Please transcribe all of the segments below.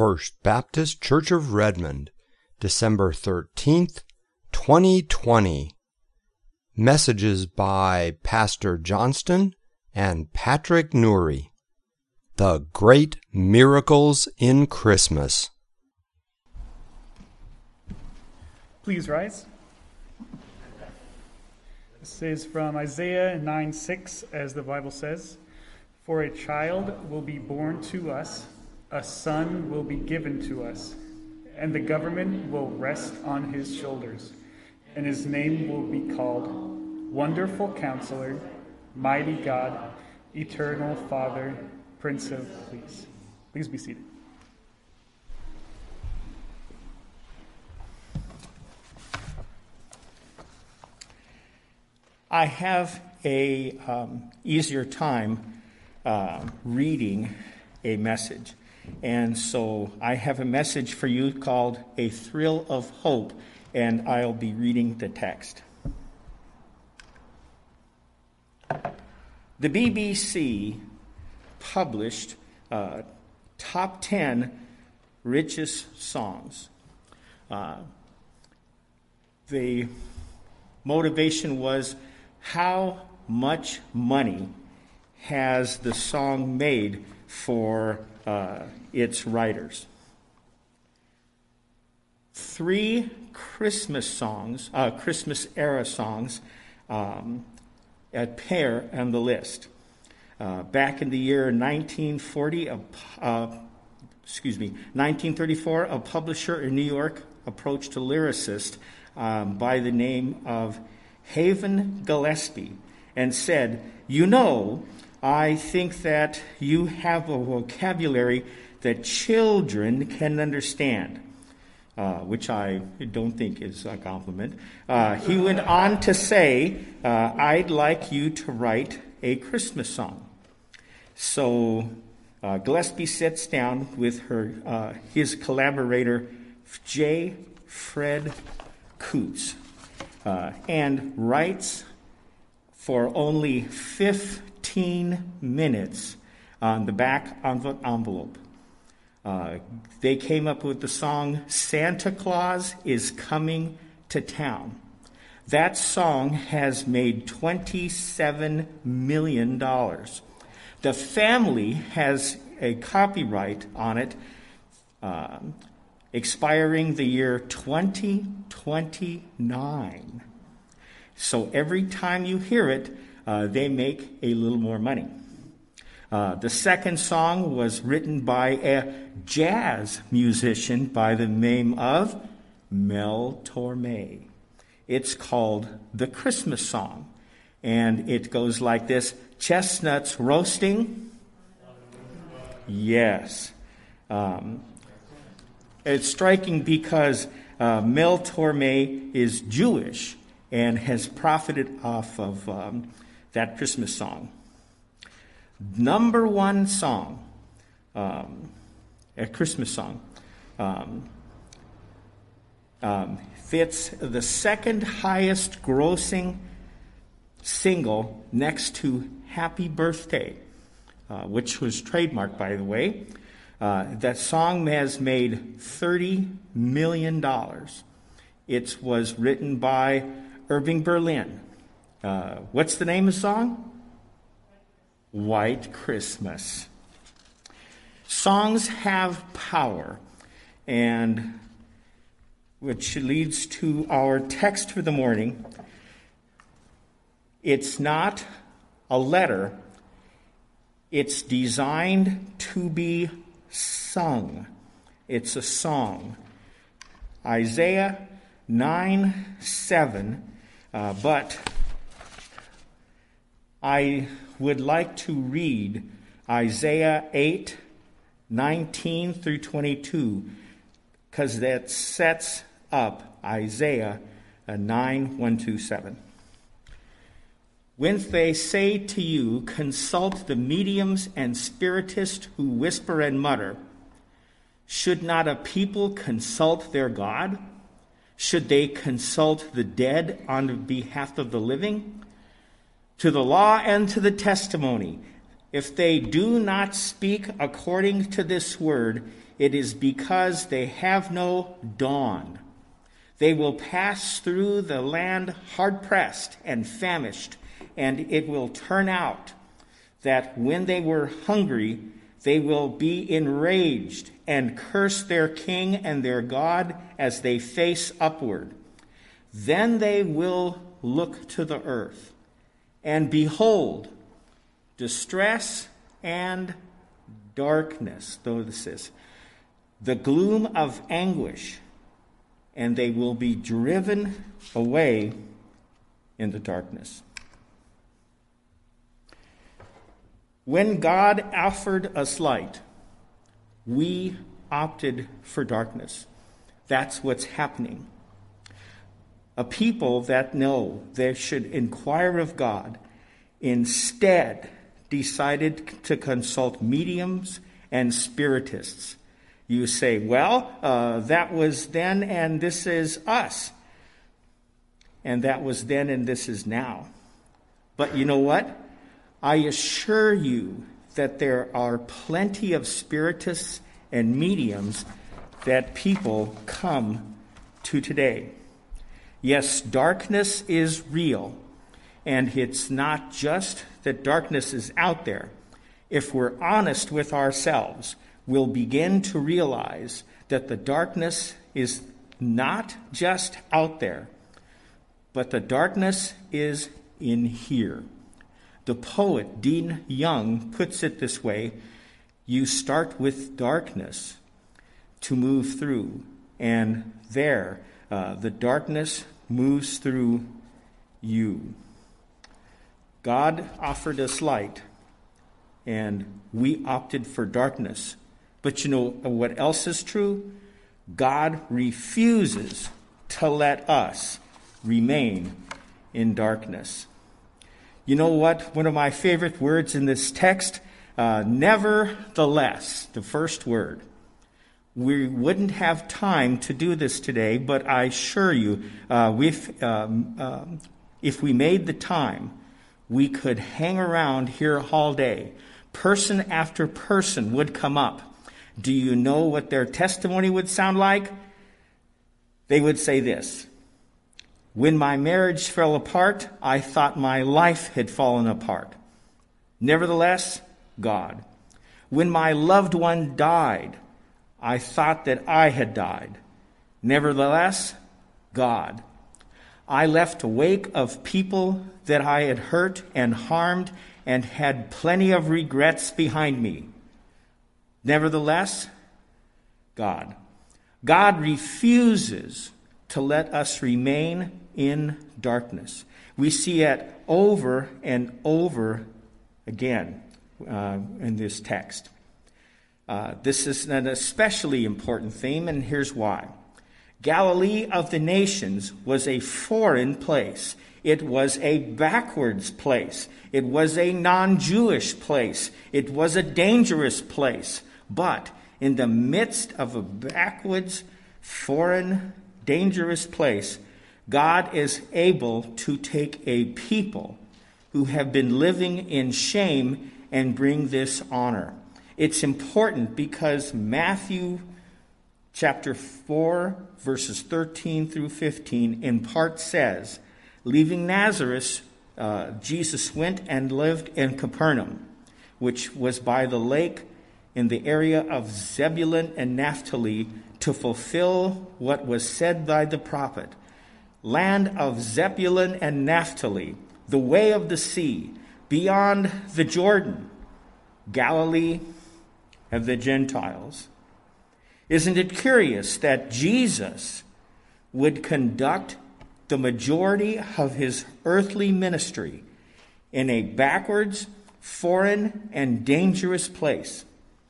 First Baptist Church of Redmond, December 13th, 2020. Messages by Pastor Johnston and Patrick Nuri. The Great Miracles in Christmas. Please rise. This is from Isaiah 9:6, as the Bible says, "For a child will be born to us, a son will be given to us, and the government will rest on his shoulders, and his name will be called Wonderful Counselor, Mighty God, Eternal Father, Prince of Peace." Please be seated. I have a easier time reading a message. And so I have a message for you called A Thrill of Hope, and I'll be reading the text. The BBC published top 10 richest songs. The motivation was, how much money has the song made for its writers? 3 Christmas songs, Christmas-era songs, appear on the list. Back in the year 1934, a publisher in New York approached a lyricist by the name of Haven Gillespie and said, "You know, I think that you have a vocabulary that children can understand," which I don't think is a compliment. He went on to say, "I'd like you to write a Christmas song." So Gillespie sits down with his collaborator, J. Fred Coots, and writes for only 15 minutes on the back of an envelope. They came up with the song, "Santa Claus is Coming to Town." That song has made $27 million. The family has a copyright on it expiring the year 2029. So every time you hear it, they make a little more money. The second song was written by a jazz musician by the name of Mel Torme. It's called The Christmas Song, and it goes like this: chestnuts roasting. Yes. It's striking because Mel Torme is Jewish and has profited off of that Christmas song. Number one song, a Christmas song, it's the second highest grossing single next to Happy Birthday, which was trademarked, by the way. That song has made $30 million. It was written by Irving Berlin. What's the name of the song? White Christmas. Songs have power, and which leads to our text for the morning. It's not a letter. It's designed to be sung. It's a song. Isaiah 9:7, but I would like to read Isaiah 8:19 through 22, because that sets up Isaiah 9:1-7. "When they say to you, 'Consult the mediums and spiritists who whisper and mutter,' should not a people consult their God? Should they consult the dead on behalf of the living? To the law and to the testimony, if they do not speak according to this word, it is because they have no dawn. They will pass through the land hard-pressed and famished, and it will turn out that when they were hungry, they will be enraged and curse their king and their God as they face upward. Then they will look to the earth, and behold, distress and darkness, though this is the gloom of anguish, and they will be driven away in the darkness. When God offered us light, we opted for darkness. That's what's happening. A people that know they should inquire of God instead decided to consult mediums and spiritists. You say, well, that was then and this is us. And that was then and this is now. But you know what? I assure you that there are plenty of spiritists and mediums that people come to today. Yes, darkness is real, and it's not just that darkness is out there. If we're honest with ourselves, we'll begin to realize that the darkness is not just out there, but the darkness is in here. The poet Dean Young puts it this way: you start with darkness to move through, and there the darkness moves through you. God offered us light, and we opted for darkness. But you know what else is true? God refuses to let us remain in darkness. You know what? One of my favorite words in this text, nevertheless, the first word. We wouldn't have time to do this today, but I assure you, if we made the time, we could hang around here all day. Person after person would come up. Do you know what their testimony would sound like? They would say this: when my marriage fell apart, I thought my life had fallen apart. Nevertheless, God. When my loved one died, I thought that I had died. Nevertheless, God. I left a wake of people that I had hurt and harmed and had plenty of regrets behind me. Nevertheless, God. God refuses to let us remain in darkness. We see it over and over again in this text. This is an especially important theme, and here's why. Galilee of the nations was a foreign place. It was a backwards place. It was a non-Jewish place. It was a dangerous place. But in the midst of a backwards, foreign, dangerous place, God is able to take a people who have been living in shame and bring this honor. It's important because Matthew chapter 4, verses 13 through 15, in part says, leaving Nazareth, Jesus went and lived in Capernaum, which was by the lake in the area of Zebulun and Naphtali, to fulfill what was said by the prophet. Land of Zebulun and Naphtali, the way of the sea, beyond the Jordan, Galilee of the Gentiles. Isn't it curious that Jesus would conduct the majority of his earthly ministry in a backwards, foreign, and dangerous place?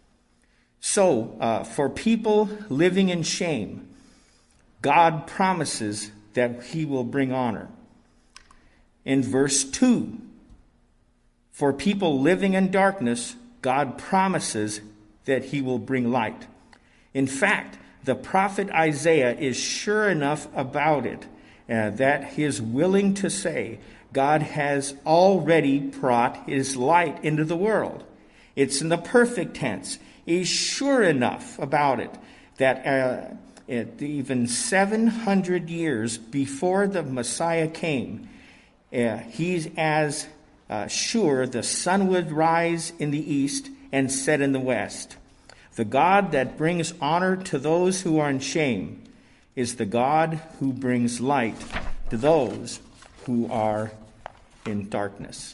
So, for people living in shame, God promises that he will bring honor. In verse 2, for people living in darkness, God promises that he will bring light. In fact, the prophet Isaiah is sure enough about it, that he is willing to say God has already brought his light into the world. It's in the perfect tense. is sure enough about it that even 700 years before the Messiah came, he's as sure the sun would rise in the east and set in the west. The God that brings honor to those who are in shame is the God who brings light to those who are in darkness.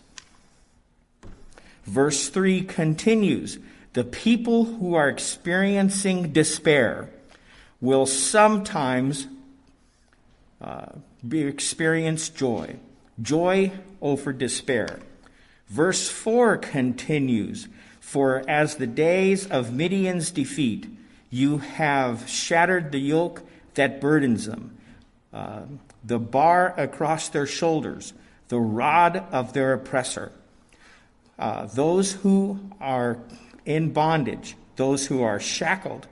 Verse 3 continues, the people who are experiencing despair will sometimes experience joy over despair. Verse 4 continues, for as the days of Midian's defeat, you have shattered the yoke that burdens them, the bar across their shoulders, the rod of their oppressor. Those who are in bondage, those who are shackled,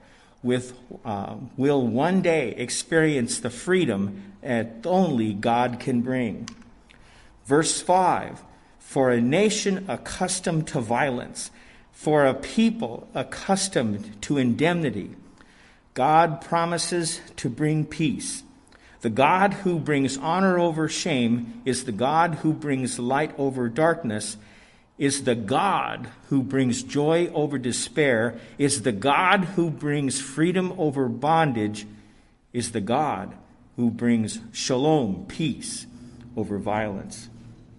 will one day experience the freedom that only God can bring. Verse 5, for a nation accustomed to violence, for a people accustomed to indemnity, God promises to bring peace. The God who brings honor over shame is the God who brings light over darkness, is the God who brings joy over despair, is the God who brings freedom over bondage, is the God who brings shalom, peace, over violence.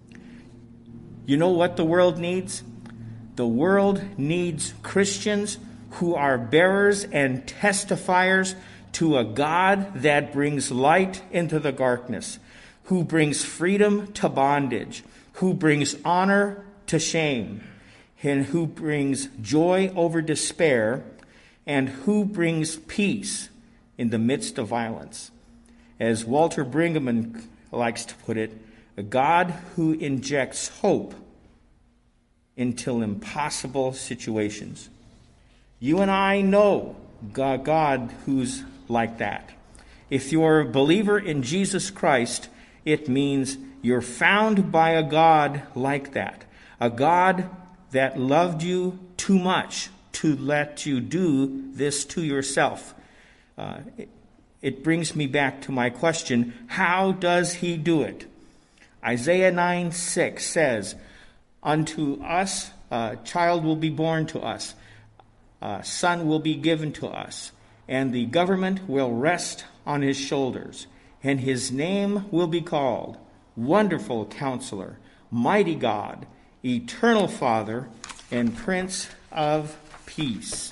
You know what the world needs? The world needs Christians who are bearers and testifiers to a God that brings light into the darkness, who brings freedom to bondage, who brings honor to shame, and who brings joy over despair, and who brings peace in the midst of violence. As Walter Brigham likes to put it, a God who injects hope into impossible situations. You and I know God who's like that. If you're a believer in Jesus Christ, it means you're found by a God like that. A God that loved you too much to let you do this to yourself. It brings me back to my question, how does he do it? Isaiah 9:6 says, unto us a child will be born to us, a son will be given to us, and the government will rest on his shoulders, and his name will be called Wonderful Counselor, Mighty God, Eternal Father, and Prince of Peace.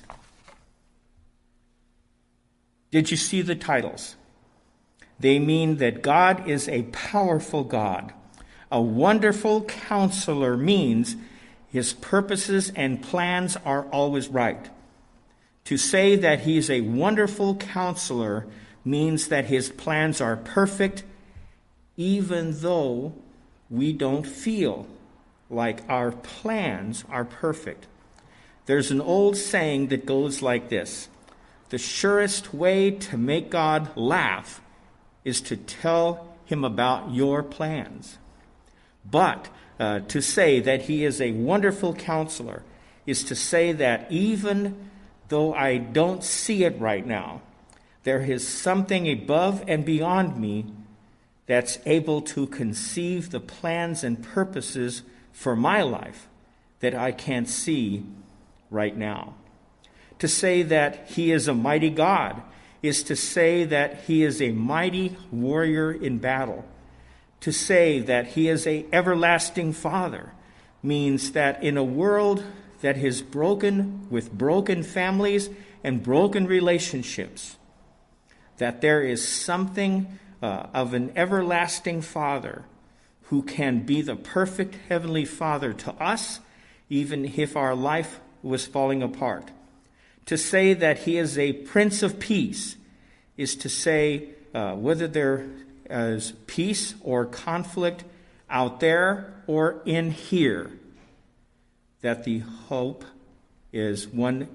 Did you see the titles? They mean that God is a powerful God. A wonderful counselor means his purposes and plans are always right. To say that he is a wonderful counselor means that his plans are perfect, even though we don't feel like our plans are perfect. There's an old saying that goes like this: the surest way to make God laugh is to tell him about your plans. But to say that he is a wonderful counselor is to say that even though I don't see it right now, there is something above and beyond me that's able to conceive the plans and purposes for my life that I can't see right now. To say that he is a mighty God is to say that he is a mighty warrior in battle. To say that he is an everlasting Father means that in a world that is broken with broken families and broken relationships, that there is something of an everlasting Father who can be the perfect Heavenly Father to us, even if our life was falling apart. To say that he is a Prince of Peace is to say whether there is peace or conflict out there or in here, that the hope is one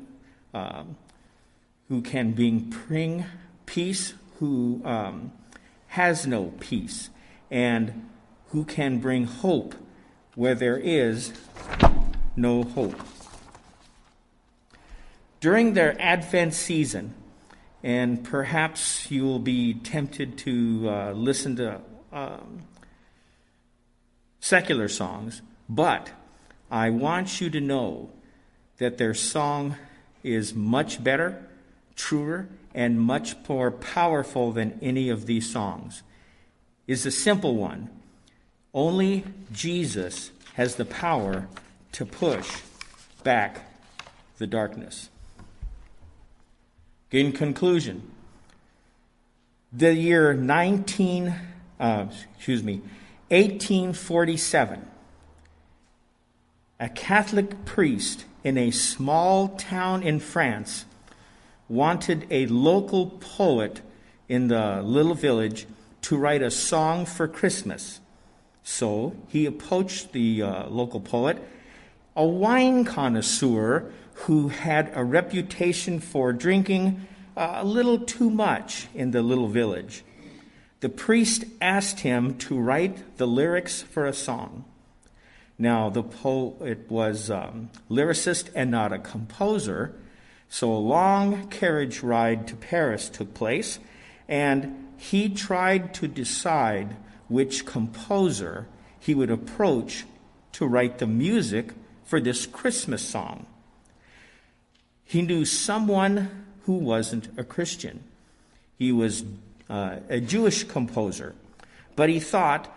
who can bring peace, who has no peace, and who can bring hope where there is no hope. During their Advent season, and perhaps you will be tempted to listen to secular songs, but I want you to know that their song is much better, truer, and much more powerful than any of these songs. It's a simple one. Only Jesus has the power to push back the darkness. In conclusion, the year 1847, a Catholic priest in a small town in France wanted a local poet in the little village to write a song for Christmas. So he approached the local poet, a wine connoisseur who had a reputation for drinking a little too much in the little village. The priest asked him to write the lyrics for a song. Now, the poet was a lyricist and not a composer, so a long carriage ride to Paris took place, and he tried to decide which composer he would approach to write the music for this Christmas song. He knew someone who wasn't a Christian. He was a Jewish composer, but he thought,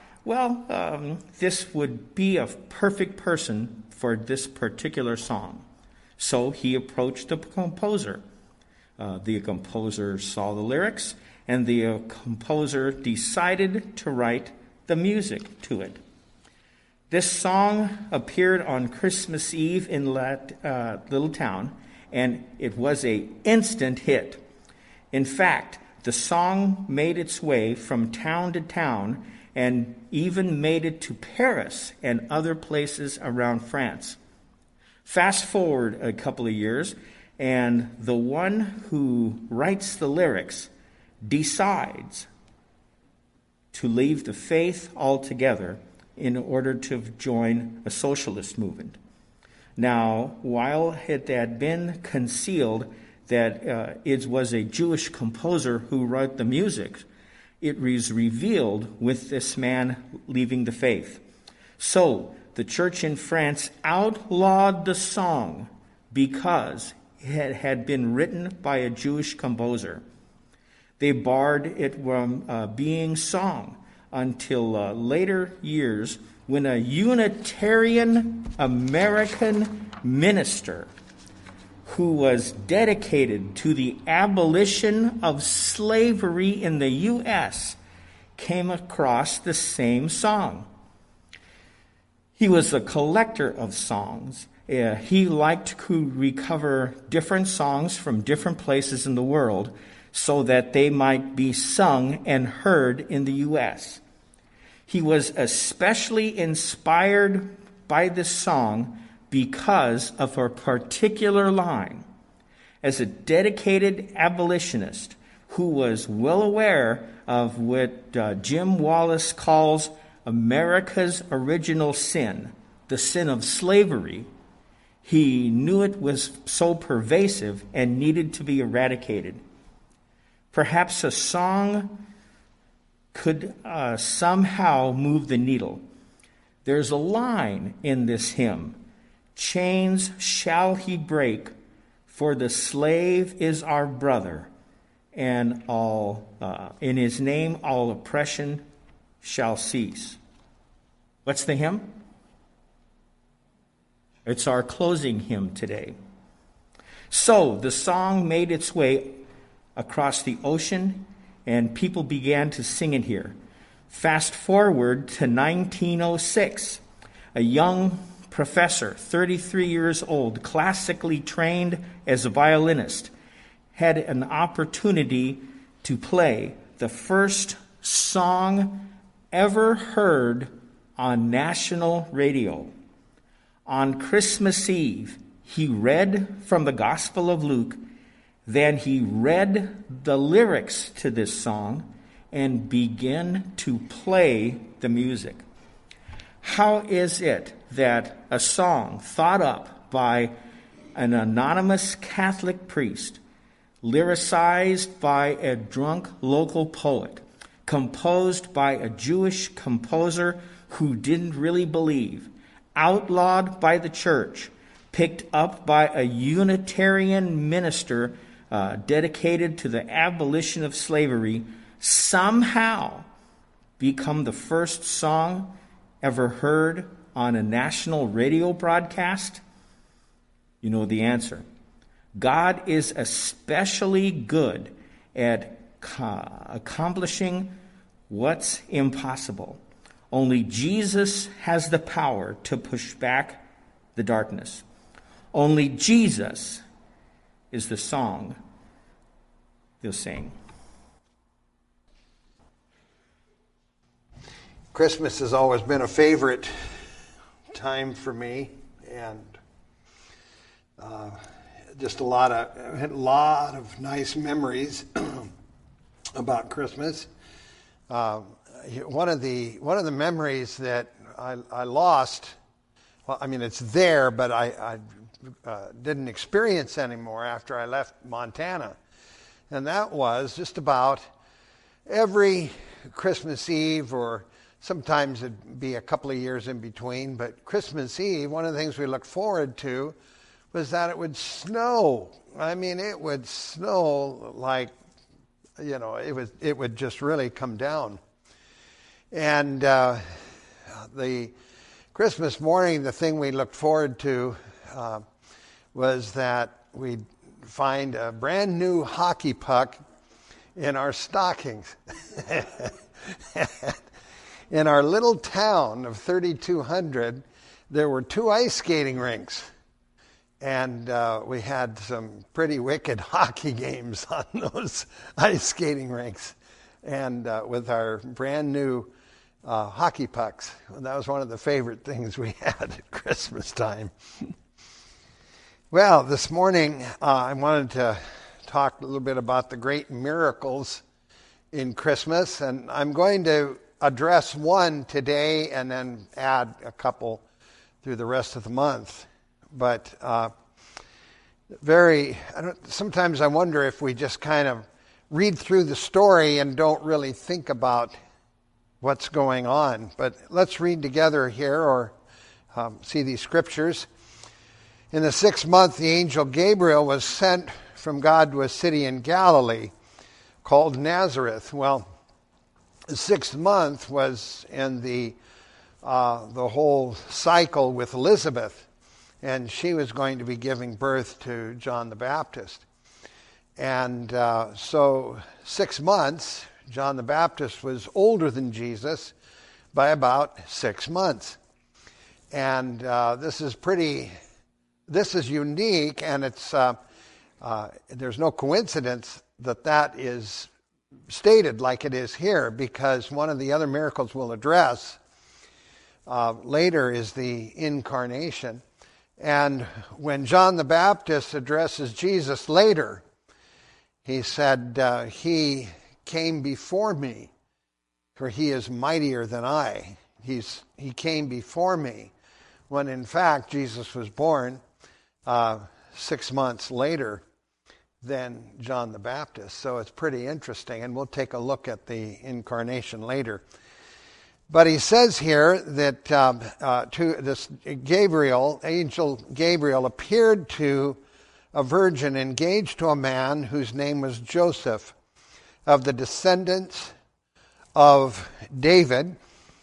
this would be a perfect person for this particular song. So he approached the composer. The composer saw the lyrics, and the composer decided to write the music to it. This song appeared on Christmas Eve in that little town, and it was an instant hit. In fact, the song made its way from town to town and even made it to Paris and other places around France. Fast forward a couple of years, and the one who writes the lyrics decides to leave the faith altogether in order to join a socialist movement. Now, while it had been concealed that it was a Jewish composer who wrote the music, it was revealed with this man leaving the faith. So, the church in France outlawed the song because it had been written by a Jewish composer. They barred it from being sung until later years when a Unitarian American minister who was dedicated to the abolition of slavery in the U.S. came across the same song. He was a collector of songs. He liked to recover different songs from different places in the world so that they might be sung and heard in the U.S. He was especially inspired by this song because of a particular line. As a dedicated abolitionist who was well aware of what Jim Wallace calls America's original sin, the sin of slavery, he knew it was so pervasive and needed to be eradicated. Perhaps a song could somehow move the needle. There's a line in this hymn, "Chains shall he break, for the slave is our brother, and all in his name all oppression shall cease." What's the hymn? It's our closing hymn today. So the song made its way across the ocean, and people began to sing it here. Fast forward to 1906. A young professor, 33 years old, classically trained as a violinist, had an opportunity to play the first song ever heard on national radio. On Christmas Eve, he read from the Gospel of Luke, then he read the lyrics to this song and began to play the music. How is it that a song thought up by an anonymous Catholic priest, lyricized by a drunk local poet, composed by a Jewish composer who didn't really believe, outlawed by the church, picked up by a Unitarian minister dedicated to the abolition of slavery, somehow become the first song ever heard on a national radio broadcast? You know the answer. God is especially good at accomplishing what's impossible. Only Jesus has the power to push back the darkness. Only Jesus is the song they'll sing. Christmas has always been a favorite time for me, and just a lot of nice memories about Christmas. One of the memories that I lost, well, I mean, it's there, but I didn't experience anymore after I left Montana. And that was just about every Christmas Eve, or sometimes it'd be a couple of years in between, but Christmas Eve, one of the things we looked forward to was that it would snow. I mean, it would snow like, it would just really come down. And the Christmas morning, the thing we looked forward to was that we'd find a brand new hockey puck in our stockings. In our little town of 3,200, there were 2 ice skating rinks. And we had some pretty wicked hockey games on those ice skating rinks. And with our brand new hockey pucks. That was one of the favorite things we had at Christmas time. Well, this morning I wanted to talk a little bit about the great miracles in Christmas. And I'm going to address one today and then add a couple through the rest of the month. But sometimes I wonder if we just kind of read through the story and don't really think about what's going on. But let's read together here, or see these scriptures. In the 6th month, the angel Gabriel was sent from God to a city in Galilee called Nazareth. Well, the 6th month was in the whole cycle with Elizabeth, and she was going to be giving birth to John the Baptist. And so 6 months, John the Baptist was older than Jesus by about 6 months. And this is unique, and it's there's no coincidence that is stated like it is here, because one of the other miracles we'll address later is the incarnation. And when John the Baptist addresses Jesus later, he said, he came before me, for he is mightier than I. He came before me, when in fact Jesus was born 6 months later than John the Baptist. So it's pretty interesting, and we'll take a look at the incarnation later. But he says here that to this angel Gabriel appeared to a virgin engaged to a man whose name was Joseph, of the descendants of David.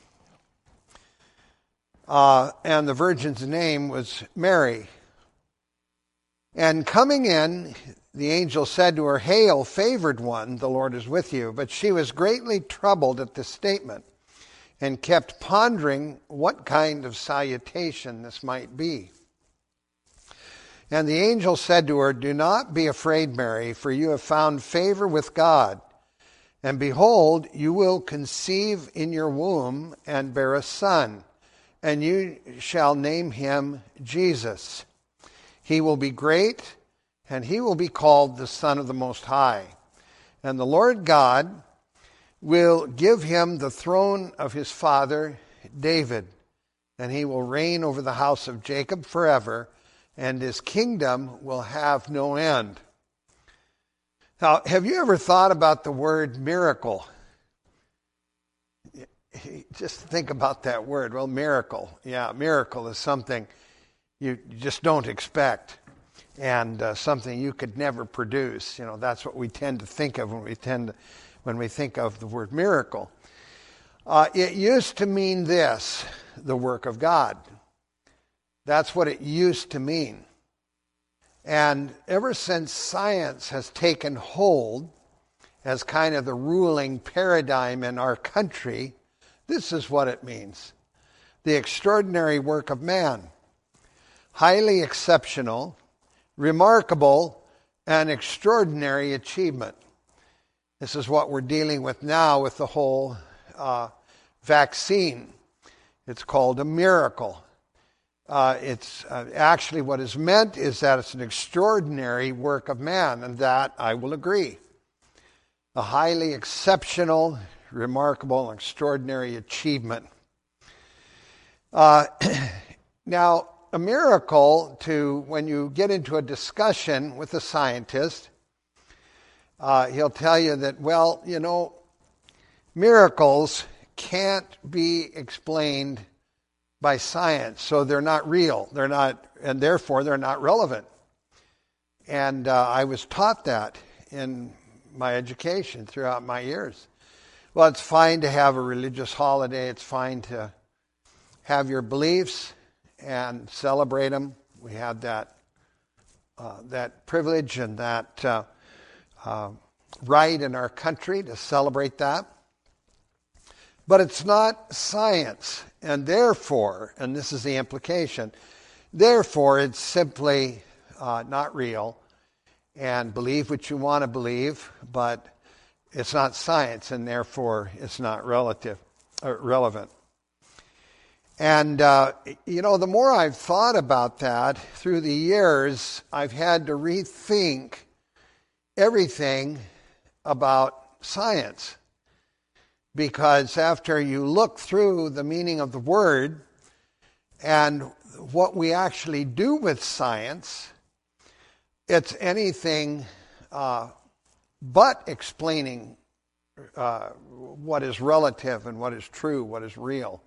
And the virgin's name was Mary. And coming in, the angel said to her, "Hail, favored one, the Lord is with you." But she was greatly troubled at this statement, and kept pondering what kind of salutation this might be. And the angel said to her, "Do not be afraid, Mary, for you have found favor with God. And behold, you will conceive in your womb and bear a son, and you shall name him Jesus. He will be great, and he will be called the Son of the Most High. And the Lord God will give him the throne of his father David, and he will reign over the house of Jacob forever, and his kingdom will have no end. Now, have you ever thought about the word miracle? Just think about that word. Well, miracle. Yeah, miracle is something you just don't expect, and something you could never produce. You know, that's what we tend to think of when we think of the word miracle. It used to mean this, the work of God. That's what it used to mean. And ever since science has taken hold as kind of the ruling paradigm in our country, this is what it means. The extraordinary work of man. Highly exceptional, remarkable, and extraordinary achievement. This is what we're dealing with now with the whole vaccine. It's called a miracle. It's actually what is meant is that it's an extraordinary work of man, and that I will agree. A highly exceptional, remarkable, and extraordinary achievement. Now, a miracle, when you get into a discussion with a scientist, he'll tell you that, well, you know, miracles can't be explained by science, so they're not real. They're not, and therefore they're not relevant. And I was taught that in my education throughout my years. Well, it's fine to have a religious holiday. It's fine to have your beliefs and celebrate them. We had that privilege and that right in our country to celebrate that. But it's not science, and therefore, and this is the implication, therefore it's simply not real, and believe what you want to believe, but it's not science, and therefore it's not relevant. And, the more I've thought about that through the years, I've had to rethink everything about science. Because after you look through the meaning of the word and what we actually do with science, it's anything but explaining what is relative and what is true, what is real.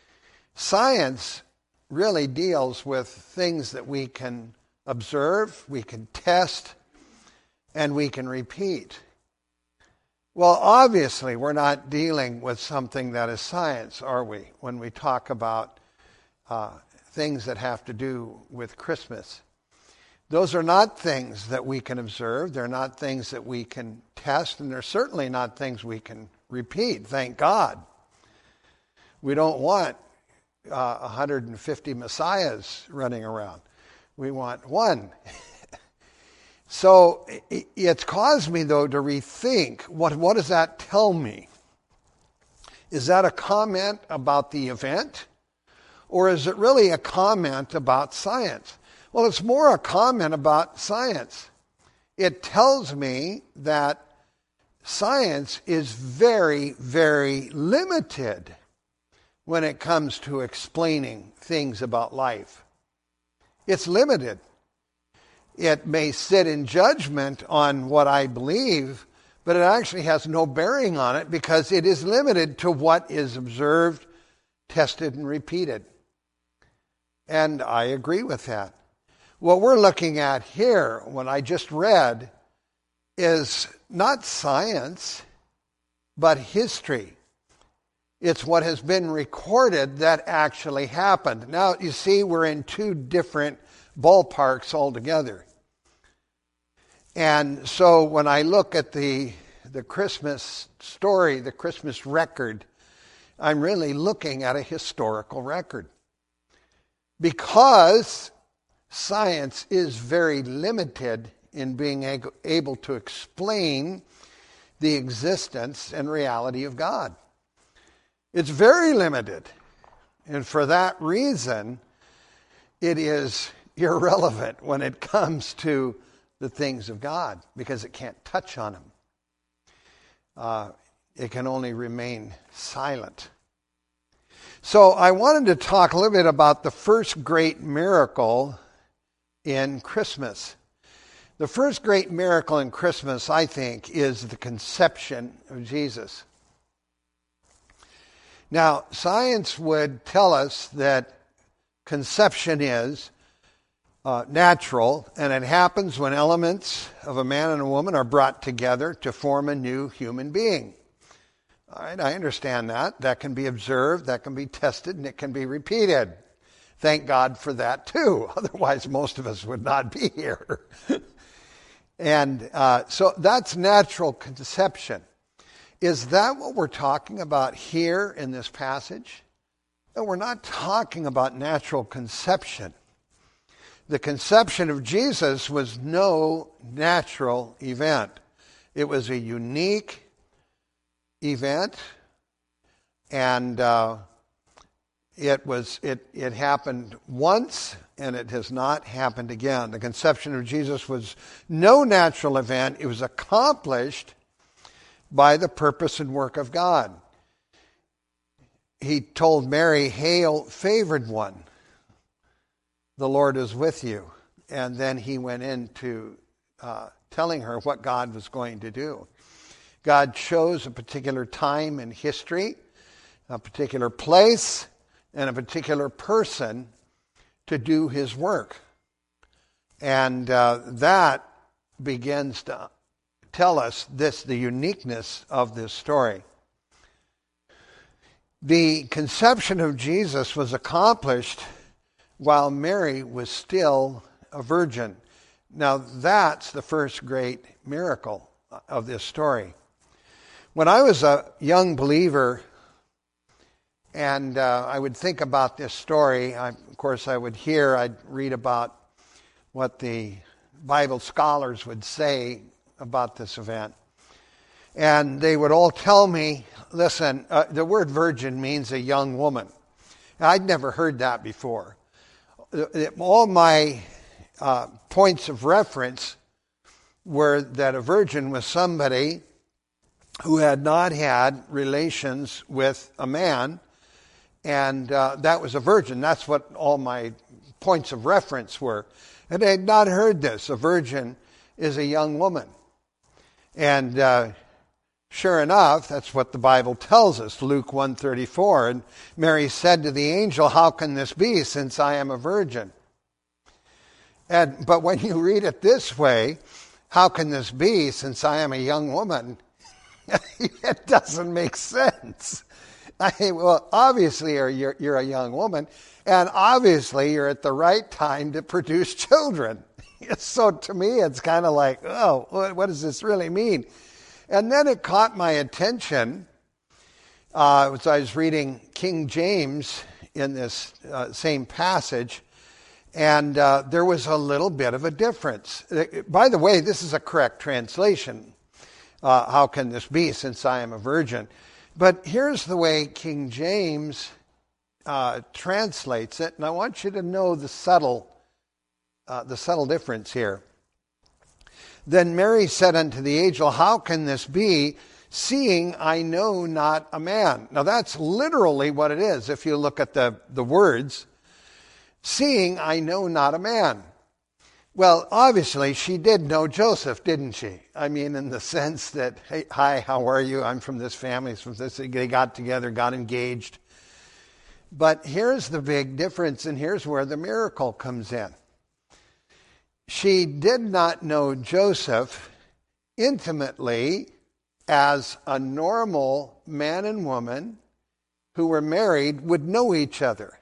Science really deals with things that we can observe, we can test, and we can repeat. Well, obviously, we're not dealing with something that is science, are we, when we talk about things that have to do with Christmas? Those are not things that we can observe. They're not things that we can test, and they're certainly not things we can repeat, thank God. We don't want 150 messiahs running around. We want one. So it's caused me, though, to rethink, what does that tell me? Is that a comment about the event? Or is it really a comment about science? Well, it's more a comment about science. It tells me that science is very, very limited when it comes to explaining things about life. It's limited. It may sit in judgment on what I believe, but it actually has no bearing on it because it is limited to what is observed, tested, and repeated. And I agree with that. What we're looking at here, what I just read, is not science, but history. It's what has been recorded that actually happened. Now, you see, we're in two different ballparks altogether. And so when I look at the Christmas story, the Christmas record, I'm really looking at a historical record. Because science is very limited in being able to explain the existence and reality of God. It's very limited. And for that reason, it is irrelevant when it comes to the things of God, because it can't touch on them. It can only remain silent. So I wanted to talk a little bit about the first great miracle in Christmas. The first great miracle in Christmas, I think, is the conception of Jesus. Now, science would tell us that conception is natural, and it happens when elements of a man and a woman are brought together to form a new human being. All right, I understand that. That can be observed, that can be tested, and it can be repeated. Thank God for that too. Otherwise, most of us would not be here. And so that's natural conception. Is that what we're talking about here in this passage? No, we're not talking about natural conception. The conception of Jesus was no natural event. It was a unique event, and it happened once, and it has not happened again. The conception of Jesus was no natural event. It was accomplished by the purpose and work of God. He told Mary, "Hail, favored one, the Lord is with you." And then he went into telling her what God was going to do. God chose a particular time in history, a particular place, and a particular person to do his work. And that begins to tell us the uniqueness of this story. The conception of Jesus was accomplished while Mary was still a virgin. Now that's the first great miracle of this story. When I was a young believer, and I would think about this story, I'd read about what the Bible scholars would say about this event. And they would all tell me, listen, the word virgin means a young woman. I'd never heard that before. All my points of reference were that a virgin was somebody who had not had relations with a man, and that was a virgin. That's what all my points of reference were. And I had not heard this. A virgin is a young woman. And sure enough, that's what the Bible tells us, Luke 1:34. And Mary said to the angel, "How can this be, since I am a virgin?" But when you read it this way, "How can this be, since I am a young woman?" it doesn't make sense. Well, obviously you're a young woman, and obviously you're at the right time to produce children. So to me, it's kind of like, oh, what does this really mean? And then it caught my attention as I was reading King James in this same passage, and there was a little bit of a difference. By the way, this is a correct translation. How can this be, since I am a virgin? But here's the way King James translates it, and I want you to know the subtle difference here. "Then Mary said unto the angel, How can this be, seeing I know not a man?" Now that's literally what it is if you look at the words. "Seeing I know not a man." Well, obviously she did know Joseph, didn't she? I mean, in the sense that, hey, hi, how are you? I'm from this family, from this. They got together, got engaged. But here's the big difference, and here's where the miracle comes in. She did not know Joseph intimately as a normal man and woman who were married would know each other.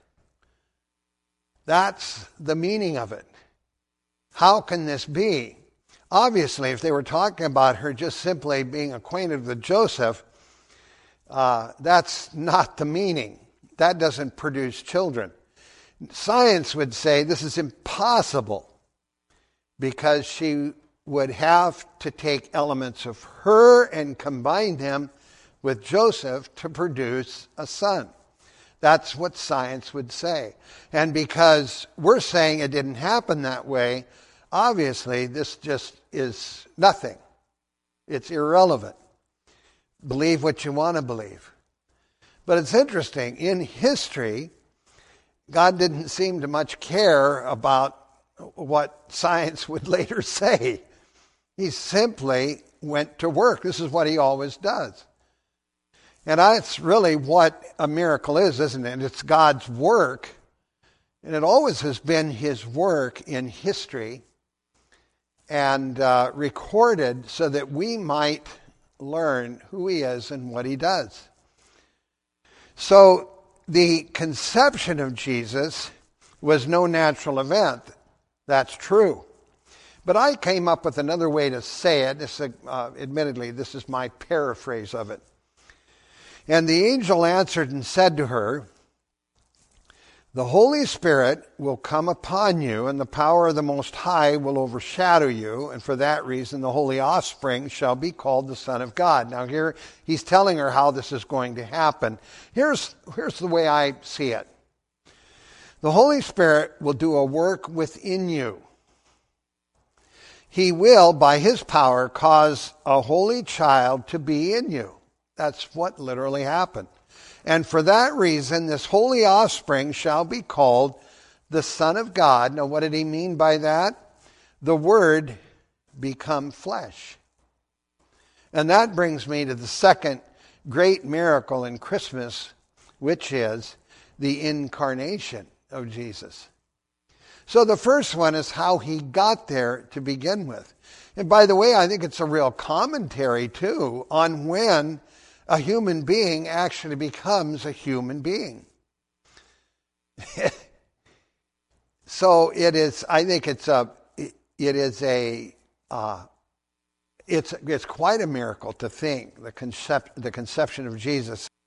That's the meaning of it. How can this be? Obviously, if they were talking about her just simply being acquainted with Joseph, that's not the meaning. That doesn't produce children. Science would say this is impossible because she would have to take elements of her and combine them with Joseph to produce a son. That's what science would say. And because we're saying it didn't happen that way, obviously this just is nothing. It's irrelevant. Believe what you want to believe. But it's interesting. In history, God didn't seem to much care about what science would later say. He simply went to work. This is what he always does. And that's really what a miracle is, isn't it? It's God's work. And it always has been his work in history and recorded so that we might learn who he is and what he does. So the conception of Jesus was no natural event. That's true. But I came up with another way to say it. Admittedly, this is my paraphrase of it. And the angel answered and said to her, "The Holy Spirit will come upon you, and the power of the Most High will overshadow you, and for that reason the holy offspring shall be called the Son of God." Now here he's telling her how this is going to happen. Here's the way I see it. The Holy Spirit will do a work within you. He will, by his power, cause a holy child to be in you. That's what literally happened. And for that reason, this holy offspring shall be called the Son of God. Now, what did he mean by that? The Word become flesh. And that brings me to the second great miracle in Christmas, which is the incarnation of Jesus. So the first one is how he got there to begin with. And by the way, I think it's a real commentary, too, on when a human being actually becomes a human being. So it is, I think it's quite a miracle to think the conception of Jesus